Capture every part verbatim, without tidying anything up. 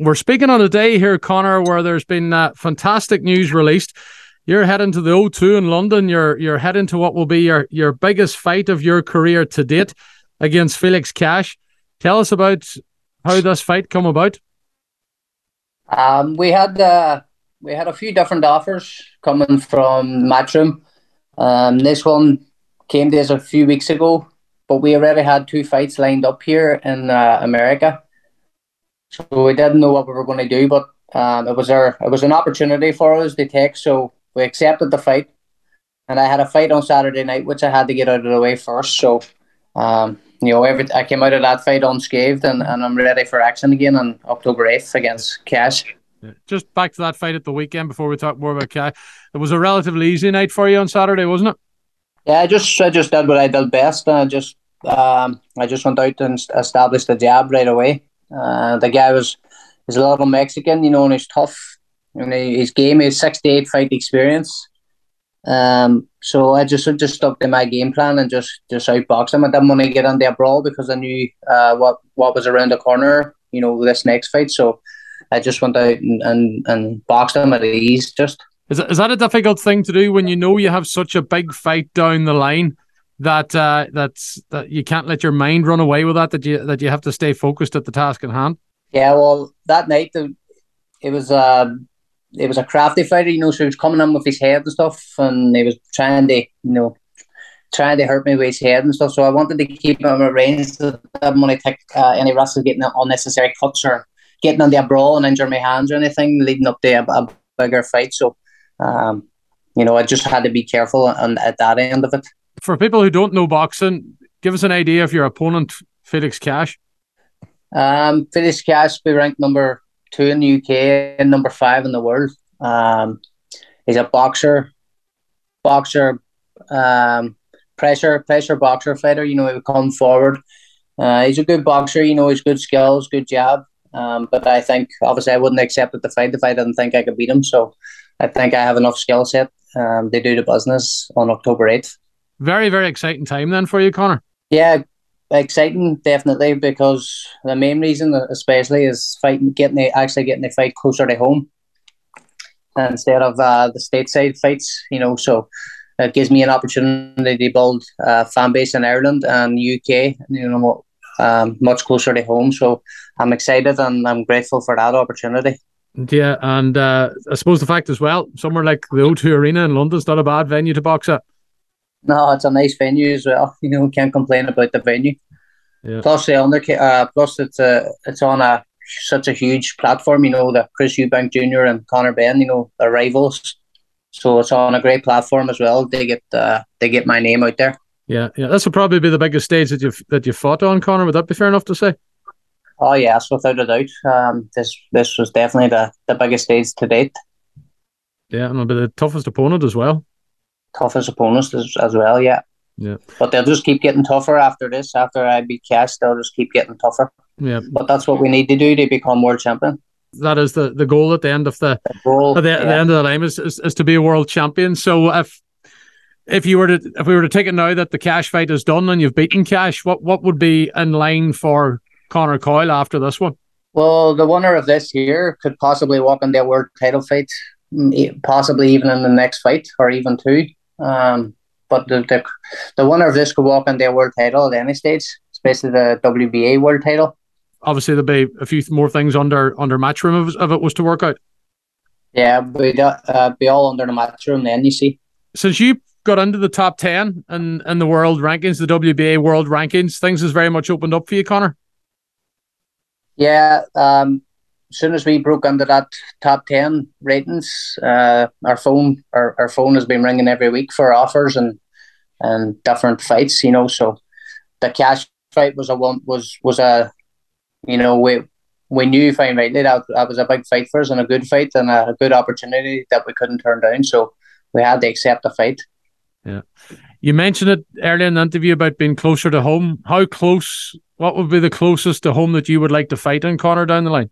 we're speaking on a day here, Conor, where there's been uh, fantastic news released. You're heading to the O two in London. You're you're heading to what will be your, your biggest fight of your career to date against Felix Cash. Tell us about how this fight come about. Um, we had uh, we had a few different offers coming from Matchroom. Um, this one came to us a few weeks ago, but we already had two fights lined up here in uh, America, so we didn't know what we were going to do. But um, it was our it was an opportunity for us to take, so we accepted the fight. And I had a fight on Saturday night, which I had to get out of the way first. So, um, you know, every, I came out of that fight unscathed, and, and I'm ready for action again on October eighth against Cash. Just back to that fight at the weekend before we talk more about Cash. It was a relatively easy night for you on Saturday, wasn't it? Yeah, I just I just did what I did best. I just um, I just went out and established the jab right away. Uh, the guy was is a little Mexican, you know, and he's tough. And his game is sixty-eight fight experience. Um, so I just just stuck to my game plan and just just outboxed him. I didn't want to get into a brawl because I knew uh, what what was around the corner, you know, this next fight. So I just went out and, and, and boxed him at ease. Just is that, is that a difficult thing to do when you know you have such a big fight down the line that uh, that's that you can't let your mind run away with that that you that you have to stay focused at the task at hand? Yeah, well, that night it was. Uh, It was a crafty fighter, you know, so he was coming in with his head and stuff, and he was trying to, you know, trying to hurt me with his head and stuff. So I wanted to keep him at range so I didn't want to take uh, any risks of getting unnecessary cuts or getting into a brawl and injure my hands or anything leading up to a, a bigger fight. So, um, you know, I just had to be careful on, at that end of it. For people who don't know boxing, give us an idea of your opponent, Felix Cash. Um, Felix Cash be ranked number two in the U K and number five in the world. Um, he's a boxer, boxer, um, pressure, pressure boxer fighter. You know, he would come forward. Uh, he's a good boxer. You know, he's good skills, good jab. Um, but I think obviously I wouldn't accept the fight if I didn't think I could beat him. So I think I have enough skill set um, to do the business on October eighth. Very, very exciting time then for you, Conor. Yeah. Exciting, definitely, because the main reason, especially, is fighting, getting the, actually getting the fight closer to home instead of uh, the stateside fights. You know, so it gives me an opportunity to build a fan base in Ireland and U K. You know, um, much closer to home. So I'm excited and I'm grateful for that opportunity. Yeah, and uh, I suppose the fact as well, somewhere like the O two Arena in London is not a bad venue to box at. No, it's a nice venue as well. You know, can't complain about the venue. Yeah. Plus the under, uh, plus it's a, it's on a such a huge platform. You know, the Chris Eubank Junior and Conor Benn. You know, they're rivals, so it's on a great platform as well. They get uh, they get my name out there. Yeah, yeah, this will probably be the biggest stage that you've that you fought on, Conor. Would that be fair enough to say? Oh yes, without a doubt. Um, this this was definitely the, the biggest stage to date. Yeah, and it'll be the toughest opponent as well. Toughest opponents as, as well, yeah. Yeah. But they'll just keep getting tougher after this. After I beat Cash, they'll just keep getting tougher. Yeah. But that's what we need to do to become world champion. That is the, the goal at the end of the, the goal, at the, yeah. the end of the line is, is is to be a world champion. So if if you were to if we were to take it now that the Cash fight is done and you've beaten Cash, what what would be in line for Conor Coyle after this one? Well, the winner of this here could possibly walk into a world title fight, possibly even in the next fight or even two. Um, but the, the the winner of this could walk into a world title at any stage, especially the W B A world title. Obviously, there'll be a few more things under under Matchroom if, if it was to work out. Yeah, we'd uh, be all under the Matchroom then, you see. Since you got into the top ten in, in the world rankings, the W B A world rankings, things has very much opened up for you, Conor. Yeah, um, as soon as we broke into that top ten ratings, uh, our phone our, our phone has been ringing every week for offers and and different fights. You know, so the Cash fight was a one was was a you know we we knew fine rightly that that was a big fight for us and a good fight and a good opportunity that we couldn't turn down. So we had to accept the fight. Yeah, you mentioned it earlier in the interview about being closer to home. How close? What would be the closest to home that you would like to fight in, Conor, down the line?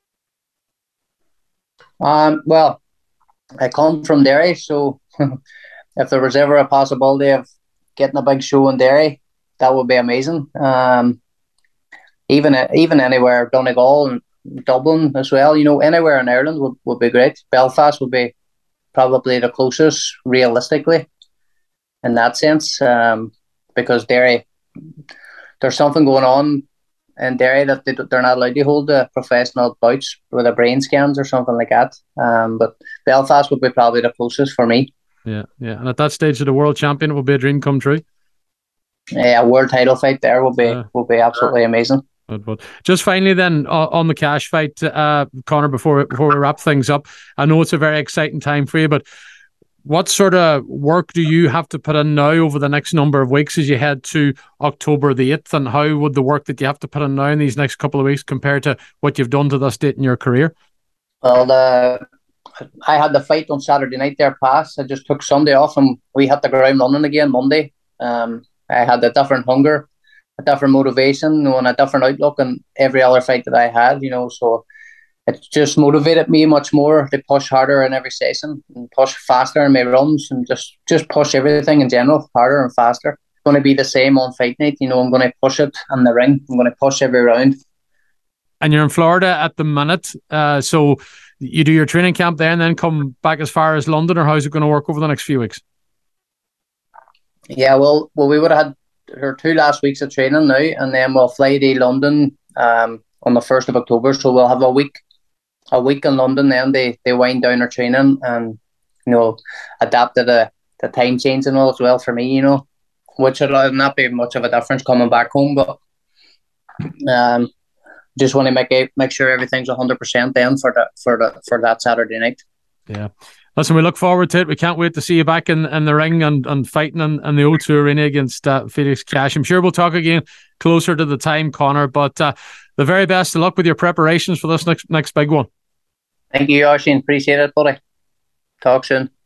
Um, well, I come from Derry, so if there was ever a possibility of getting a big show in Derry, that would be amazing. Um, even even anywhere, Donegal, and Dublin as well. You know, anywhere in Ireland would, would be great. Belfast would be probably the closest, realistically, in that sense, um, because Derry, there's something going on in Derry that they, they're not allowed to hold the professional bouts with the brain scans or something like that. Um, but Belfast would be probably the closest for me. Yeah, yeah. And at that stage of the world champion, it will be a dream come true. Yeah, a world title fight there will be yeah. will be absolutely amazing. But just finally, then on the cash fight, uh, Conor, before before we wrap things up, I know it's a very exciting time for you, but what sort of work do you have to put in now over the next number of weeks as you head to October the eighth? And how would the work that you have to put in now in these next couple of weeks compare to what you've done to this date in your career? Well, the, I had the fight on Saturday night there pass. I just took Sunday off and we hit the ground running again Monday. Um, I had a different hunger, a different motivation, you know, and a different outlook in every other fight that I had, you know, so it just motivated me much more to push harder in every session and push faster in my runs and just, just push everything in general harder and faster. It's going to be the same on fight night, you know, I'm going to push it in the ring. I'm going to push every round. And you're in Florida at the minute, uh, so you do your training camp there and then come back as far as London, or how's it going to work over the next few weeks? Yeah, well, well, we would have had our two last weeks of training now, and then we'll fly to London um, on the first of October. So we'll have a week, a week in London. Then they, they wind down our training and, you know, adapt to the, the time change and all as well for me, you know, which will not be much of a difference coming back home. But um, just want to make it, make sure everything's one hundred percent then for the, for the, for that Saturday night. Yeah. Listen, we look forward to it. We can't wait to see you back in, in the ring and, and fighting in, in the O two Arena against uh, Felix Cash. I'm sure we'll talk again closer to the time, Conor, but uh, the very best of luck with your preparations for this next next big one. Thank you, Oisin. Appreciate it, buddy. Talk soon.